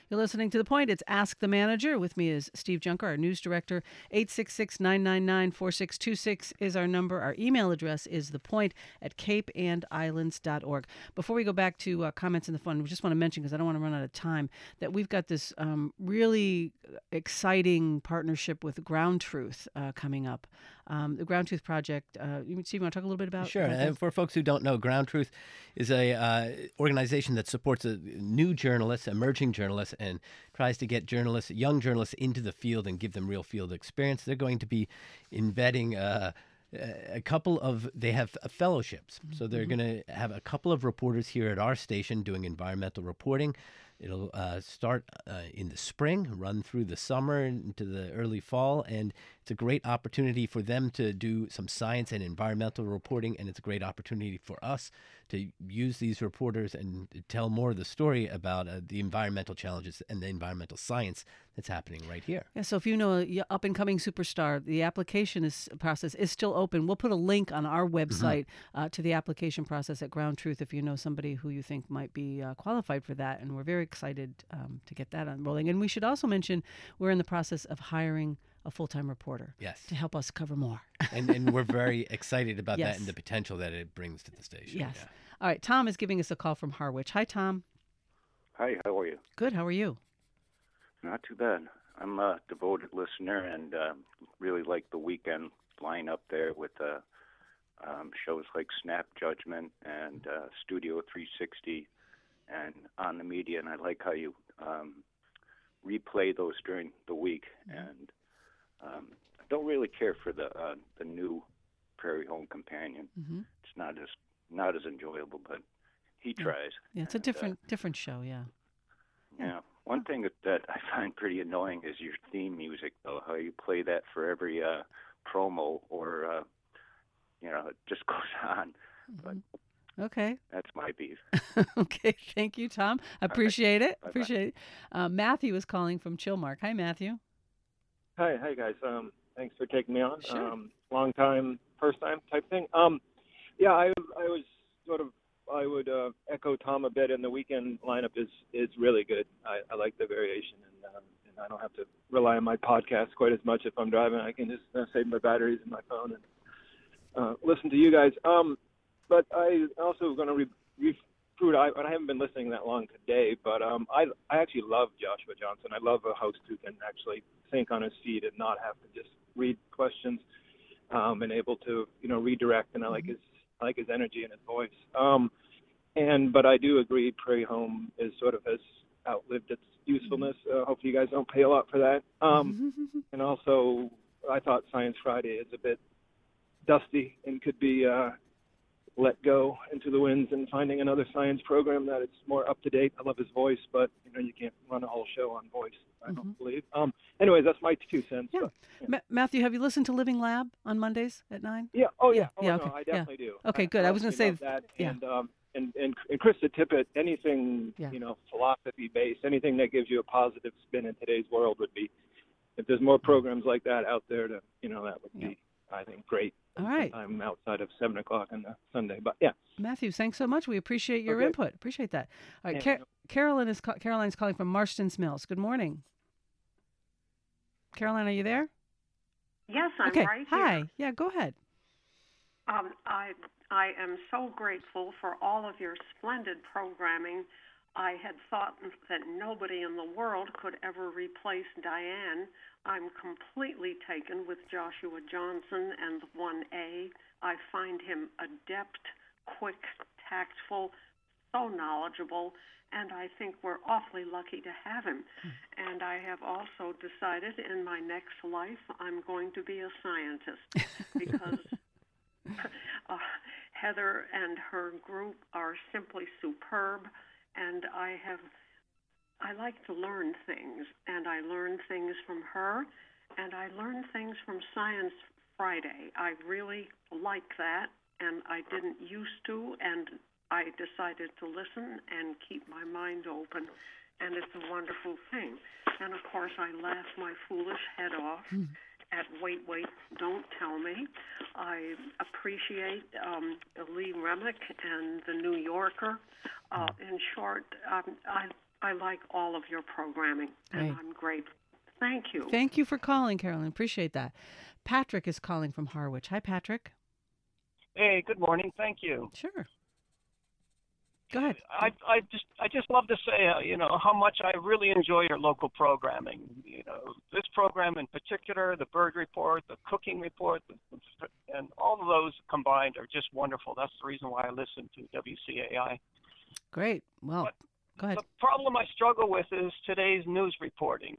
You're listening to The Point. It's Ask the Manager. With me is Steve Junker, our news director. eight six six, nine nine nine, four six two six is our number. Our email address is thepoint at cape and islands dot org. Before we go back to uh, comments in the fund, we just want to mention, because I don't want to run out of time, that we've got this um, really exciting partnership with Ground Truth uh, coming up. Um, the Ground Truth Project, uh, you, Steve, you want to talk a little bit about Sure. about And for folks who don't know, Ground Truth is a uh, organization that supports a new journalists, emerging journalists, and tries to get journalists, young journalists, into the field and give them real field experience. They're going to be embedding uh, a couple of, they have fellowships. So they're mm-hmm. going to have a couple of reporters here at our station doing environmental reporting. It'll uh, start uh, in the spring, run through the summer into the early fall, and it's a great opportunity for them to do some science and environmental reporting, and it's a great opportunity for us to use these reporters and tell more of the story about uh, the environmental challenges and the environmental science that's happening right here. Yeah, so if you know a up-and-coming superstar, the application is, process is still open. We'll put a link on our website mm-hmm. uh, to the application process at Ground Truth if you know somebody who you think might be uh, qualified for that, and we're very excited um, to get that unrolling. And we should also mention we're in the process of hiring a full-time reporter yes. to help us cover more. and, and we're very excited about yes. that and the potential that it brings to the station. Yes. Yeah. All right, Tom is giving us a call from Harwich. Hi, Tom. Hi, how are you? Good, how are you? Not too bad. I'm a devoted listener and uh, really like the weekend lineup there with uh, um, shows like Snap Judgment and uh, Studio three sixty and On the Media, and I like how you um, replay those during the week. And um, I don't really care for the uh, the new Prairie Home Companion. Mm-hmm. It's not as not as enjoyable, but he tries. Yeah, it's a and, different uh, different show. Yeah. Yeah. One thing that I find pretty annoying is your theme music, though. How you play that for every uh, promo, or uh, you know, it just goes on. Mm-hmm. But okay. That's my beef. Okay. Thank you, Tom. I appreciate right. it. Bye-bye. Appreciate it. Uh, Matthew is calling from Chilmark. Hi, Matthew. Hi, hi guys. Um, thanks for taking me on. Sure. Um, long time, first time type thing. Um, yeah, I I was sort of. I would uh, echo Tom a bit, and the weekend lineup is, is really good. I, I like the variation, and, uh, and I don't have to rely on my podcast quite as much if I'm driving. I can just uh, save my batteries in my phone and uh, listen to you guys. Um, but I also going to re- recruit. I, I haven't been listening that long today, but um, I I actually love Joshua Johnson. I love a host who can actually think on his feet and not have to just read questions um, and able to you know redirect. And I like his. I like his energy and his voice. Um, and but I do agree Prairie Home is sort of has outlived its usefulness. Uh, hopefully you guys don't pay a lot for that. Um, and also, I thought Science Friday is a bit dusty and could be uh, let go into the winds and finding another science program that is more up to date. I love his voice, but you know you can't run a whole show on voice. I don't mm-hmm. believe. Um, anyways, that's my two cents. Yeah. But, yeah. Ma- Matthew, have you listened to Living Lab on Mondays at nine? Yeah. Oh, yeah. Oh, yeah. No, Okay. I definitely yeah. do. Okay, I, good. I, I was going to say that. Yeah. And, um, and, and, and Krista Tippett, anything, yeah. you know, philosophy-based, anything that gives you a positive spin in today's world would be, if there's more programs like that out there, to, you know, that would yeah. be, I think, great. All right. I'm outside of seven o'clock on the Sunday, but yeah. Matthew, thanks so much. We appreciate your okay. input. Appreciate that. All right. Yeah. Car- Carolyn is ca- Caroline's calling from Marston's Mills. Good morning. Caroline, are you there? Yes, I'm okay. right Hi. here. Yeah, go ahead. Um, I I am so grateful for all of your splendid programming. I had thought that nobody in the world could ever replace Diane. I'm completely taken with Joshua Johnson and one A. I find him adept, quick, tactful, so knowledgeable, and I think we're awfully lucky to have him. And I have also decided in my next life I'm going to be a scientist because uh, Heather and her group are simply superb, and I have I like to learn things, and I learn things from her, and I learn things from Science Friday. I really like that, and I didn't used to, and I decided to listen and keep my mind open, and it's a wonderful thing. And, of course, I laugh my foolish head off mm. at Wait, Wait, Don't Tell Me. I appreciate um, Lee Remick and The New Yorker. Uh, in short, um, I I like all of your programming, and Great. I'm grateful. Thank you. Thank you for calling, Carolyn. Appreciate that. Patrick is calling from Harwich. Hi, Patrick. Hey, good morning. Thank you. Sure. Go ahead. I I just I just love to say uh, you know how much I really enjoy your local programming. You know this program in particular, the Bird Report, the Cooking Report, the, and all of those combined are just wonderful. That's the reason why I listen to W C A I. Great. Well, but go ahead. The problem I struggle with is today's news reporting.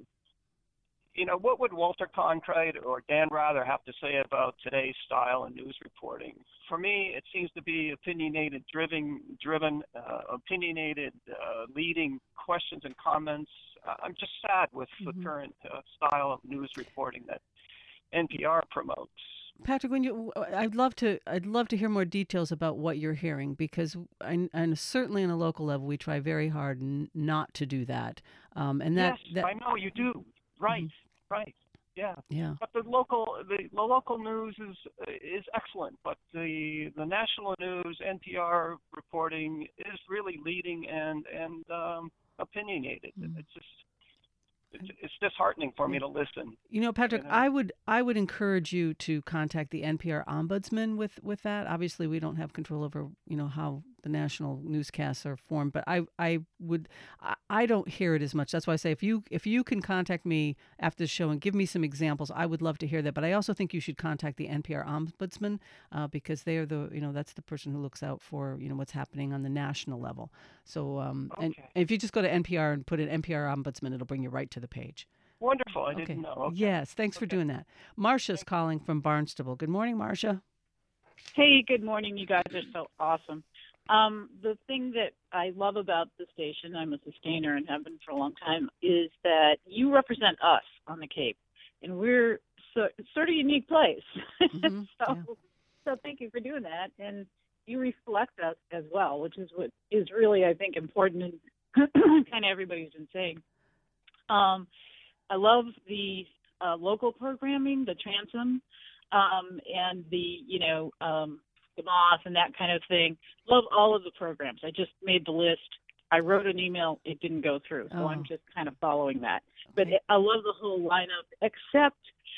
You know, what would Walter Cronkite or Dan Rather have to say about today's style and news reporting? For me, it seems to be opinionated, driven, driven, uh, opinionated, uh, leading questions and comments. Uh, I'm just sad with mm-hmm. the current uh, style of news reporting that N P R promotes. Patrick, when you, I'd love to, I'd love to hear more details about what you're hearing, because I, and certainly on a local level, we try very hard n- not to do that. Um, and that, yes, that, I know you do. Right, mm-hmm. right, yeah. Yeah. But the local, the, the local news is is excellent, but the the national news, N P R reporting is really leading and and um, opinionated. Mm-hmm. It's just. It's disheartening for me to listen. You know, Patrick, you know? I would I would encourage you to contact the N P R ombudsman with, with that. Obviously, we don't have control over, you know, how the national newscasts are formed, but I I would I, I don't hear it as much. That's why I say if you if you can contact me after the show and give me some examples, I would love to hear that. But I also think you should contact the N P R ombudsman uh, because they are the you know that's the person who looks out for you know what's happening on the national level. So um, okay. and, and if you just go to N P R and put in N P R ombudsman, it'll bring you right to the page. Wonderful. I okay. didn't know. Okay. Yes, thanks okay. for doing that. Marcia's calling from Barnstable. Good morning, Marcia. Hey, good morning. You guys are so awesome. Um, the thing that I love about the station, I'm a sustainer and have been for a long time, is that you represent us on the Cape, and we're so, sort of a unique place. Mm-hmm. so, yeah. so thank you for doing that, and you reflect us as well, which is what is really, I think, important, and kind of everybody's been saying. Um, I love the uh, local programming, the transom, um, and the, you know, um, the moth and that kind of thing. Love all of the programs. I just made the list. I wrote an email. It didn't go through, so oh. I'm just kind of following that. But it, I love the whole lineup, except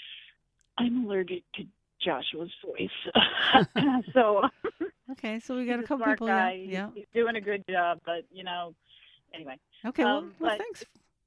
I'm allergic to Joshua's voice. so okay, so we got a couple smart people. Guy. Yeah, yeah. He's doing a good job, but, you know, anyway. Okay, well, um, well but, thanks.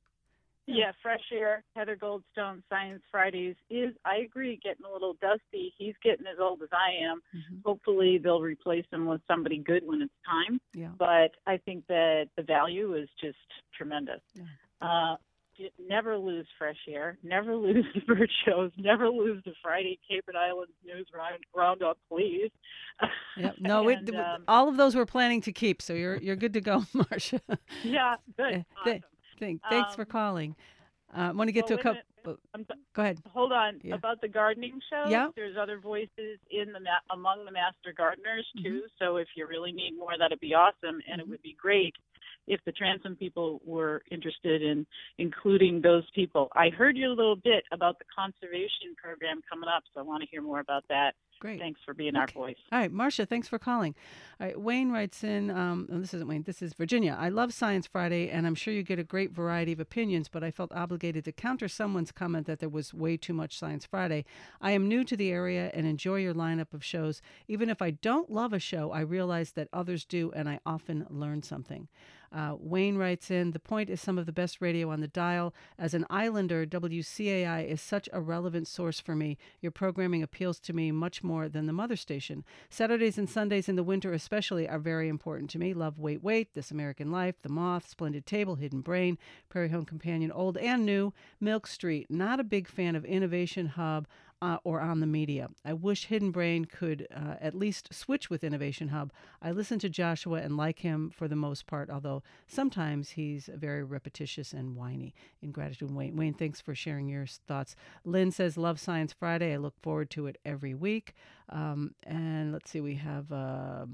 Yeah, Fresh Air, Heather Goldstone, Science Fridays is, I agree, getting a little dusty. He's getting as old as I am. Mm-hmm. Hopefully they'll replace him with somebody good when it's time. Yeah. But I think that the value is just tremendous. Yeah. Uh, never lose Fresh Air. Never lose the bird shows. Never lose the Friday Cape and Islands News round, Roundup, please. Yep. No, and, it, um, all of those we're planning to keep, so you're you're good to go, Marcia. Yeah, good. Awesome. Thank, thanks um, for calling. I uh, want to get well, to a couple. I'm, Go ahead. Hold on. Yeah. About the gardening show, yeah. there's other voices in the ma- among the master gardeners too. Mm-hmm. So if you really need more, that'd be awesome, and mm-hmm. it would be great if the transom people were interested in including those people. I heard you a little bit about the conservation program coming up, so I want to hear more about that. Great. Thanks for being okay. our voice. All right, Marcia, thanks for calling. All right, Wayne writes in, um, oh, this isn't Wayne, this is Virginia. I love Science Friday, and I'm sure you get a great variety of opinions, but I felt obligated to counter someone's comment that there was way too much Science Friday. I am new to the area and enjoy your lineup of shows. Even if I don't love a show, I realize that others do, and I often learn something. Uh, Wayne writes in, the point is some of the best radio on the dial. As an islander, W C A I is such a relevant source for me. Your programming appeals to me much more than the mother station. Saturdays and Sundays in the winter especially are very important to me. Love Wait Wait, This American Life, The Moth, Splendid Table, Hidden Brain, Prairie Home Companion, Old and New, Milk Street. Not a big fan of Innovation Hub Uh, or on the media. I wish Hidden Brain could uh, at least switch with Innovation Hub. I listen to Joshua and like him for the most part, although sometimes he's very repetitious and whiny. In gratitude, Wayne. Wayne, thanks for sharing your thoughts. Lynn says, love Science Friday. I look forward to it every week. Um, and let's see, we have... Uh,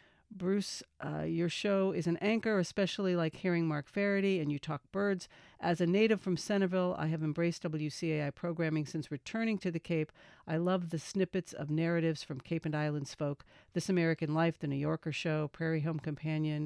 Bruce, uh, your show is an anchor, especially like hearing Mark Faraday and You Talk Birds. As a native from Centerville, I have embraced W C A I programming since returning to the Cape. I love the snippets of narratives from Cape and Islands folk, This American Life, The New Yorker Show, Prairie Home Companion,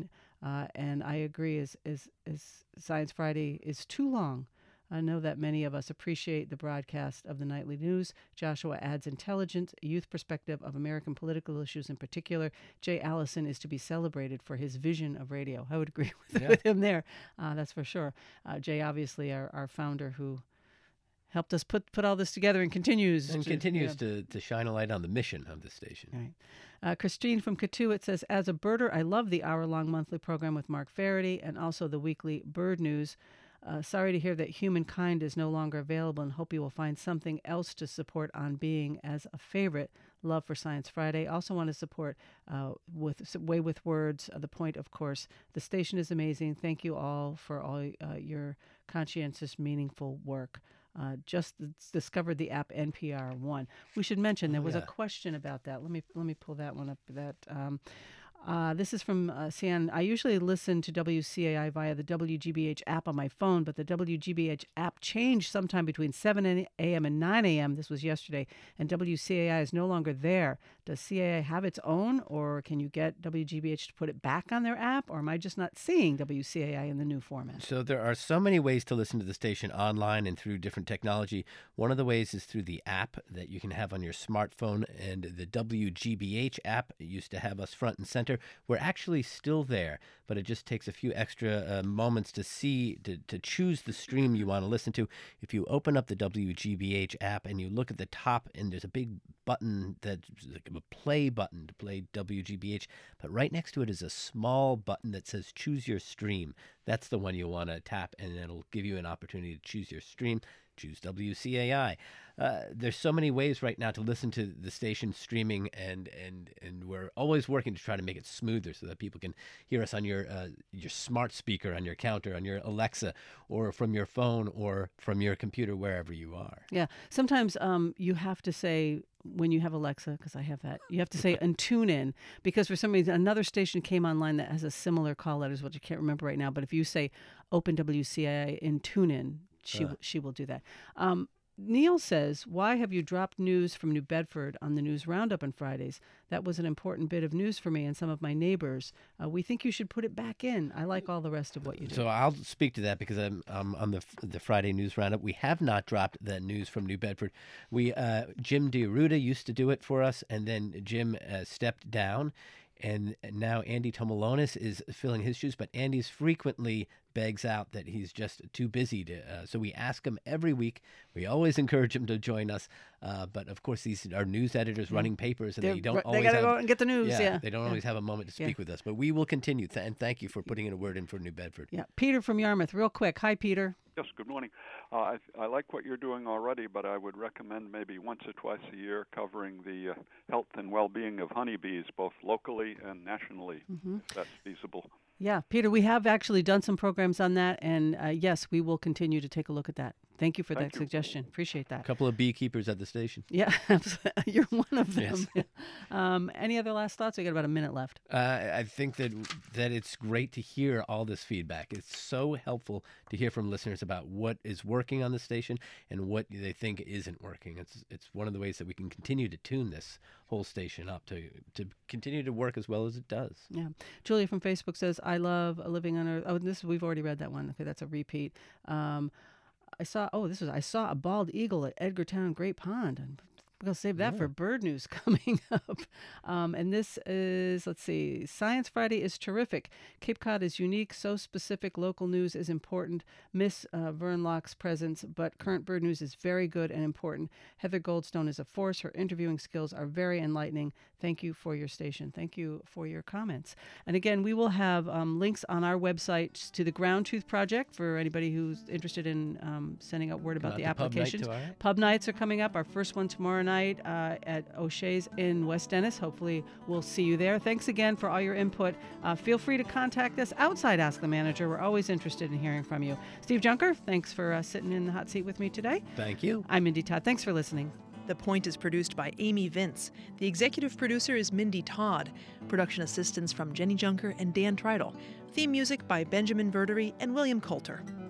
Uh, and I agree, is, is, is Science Friday is too long. I know that many of us appreciate the broadcast of the nightly news. Joshua adds intelligent, youth perspective of American political issues in particular. Jay Allison is to be celebrated for his vision of radio. I would agree with, Yeah. with him there. Uh, that's for sure. Uh, Jay, obviously, our, our founder who helped us put, put all this together and continues. And to, continues yeah. to, to shine a light on the mission of the station. Right. Uh, Christine from Katuitt says, as a birder, I love the hour-long monthly program with Mark Faraday and also the weekly bird news. Uh, sorry to hear that Humankind is no longer available and hope you will find something else to support On Being as a favorite. Love for Science Friday. Also want to support uh, with Way with Words. Uh, the point, of course, the station is amazing. Thank you all for all uh, your conscientious, meaningful work. Uh, just discovered the app N P R One. We should mention there Oh, was yeah. a question about that. Let me let me pull that one up. That um, uh, this is from uh, Sian. I usually listen to W C A I via the W G B H app on my phone, but the W G B H app changed sometime between seven a.m. and nine a.m. This was yesterday, and W C A I is no longer there. Does C A I have its own, or can you get W G B H to put it back on their app, or am I just not seeing W C A I in the new format? So there are so many ways to listen to the station online and through different technology. One of the ways is through the app that you can have on your smartphone, and the W G B H app used to have us front and center. We're actually still there, but it just takes a few extra uh, moments to see, to, to choose the stream you want to listen to. If you open up the W G B H app and you look at the top, and there's a big button that's like a play button to play W G B H, but right next to it is a small button that says choose your stream. That's the one you want to tap, and it'll give you an opportunity to choose your stream. Choose W C A I. Uh, there's so many ways right now to listen to the station streaming, and, and, and we're always working to try to make it smoother so that people can hear us on your uh, your smart speaker, on your counter, on your Alexa, or from your phone, or from your computer, wherever you are. Yeah. Sometimes um, you have to say, when you have Alexa, because I have that, you have to say and tune in, because for some reason another station came online that has a similar call letters, which I can't remember right now. But if you say open W C A I and tune in, she Uh. she will do that. Um, Neil says, why have you dropped news from New Bedford on the News Roundup on Fridays? That was an important bit of news for me and some of my neighbors. Uh, we think you should put it back in. I like all the rest of what you do. So I'll speak to that because I'm, I'm on the the Friday News Roundup. We have not dropped the news from New Bedford. We uh, Jim DiRuda used to do it for us, and then Jim uh, stepped down, and now Andy Tomalonis is filling his shoes. But Andy's frequently begs out that he's just too busy to. Uh, so we ask him every week. We always encourage him to join us. Uh, but of course, these are news editors running papers, and They're- they don't they always gotta have, go out and get the news, yeah. they don't Yeah. always have a moment to Yeah. speak with us. But we will continue. Th- and thank you for putting in a word in for New Bedford. Yeah, Peter from Yarmouth, real quick. Hi, Peter. Yes, good morning. Uh, I, I like what you're doing already, but I would recommend maybe once or twice a year covering the uh, health and well-being of honeybees, both locally and nationally, Mhm. if that's feasible. Yeah, Peter, we have actually done some programs on that, and uh, yes, we will continue to take a look at that. Thank you for Thank that you. suggestion. Appreciate that. A couple of beekeepers at the station. Yeah, absolutely. You're one of them. Yes. um, any other last thoughts? We got about a minute left. Uh, I think that that it's great to hear all this feedback. It's so helpful to hear from listeners about what is working on the station and what they think isn't working. It's it's one of the ways that we can continue to tune this whole station up to to continue to work as well as it does. Yeah. Julia from Facebook says, I love a living on Earth. Oh, this we've already read that one. Okay, that's a repeat. Um, I saw, oh, this was, I saw a bald eagle at Edgartown Great Pond. And we'll save that Yeah. for bird news coming up. Um, and this is, let's see, Science Friday is terrific. Cape Cod is unique, so specific. Local news is important. Miss uh, Vern Locke's presence, but current bird news is very good and important. Heather Goldstone is a force. Her interviewing skills are very enlightening. Thank you for your station. Thank you for your comments. And again, we will have um, links on our website to the Ground Truth Project for anybody who's interested in um, sending out word Come about out the to Pub Night applications. tomorrow. Pub nights are coming up. Our first one tomorrow night uh, at O'Shea's in West Dennis. Hopefully, we'll see you there. Thanks again for all your input. Uh, feel free to contact us outside Ask the Manager. We're always interested in hearing from you. Steve Junker, thanks for uh, sitting in the hot seat with me today. Thank you. I'm Mindy Todd. Thanks for listening. The Point is produced by Amy Vince. The executive producer is Mindy Todd. Production assistance from Jenny Junker and Dan Treidel. Theme music by Benjamin Verdery and William Coulter.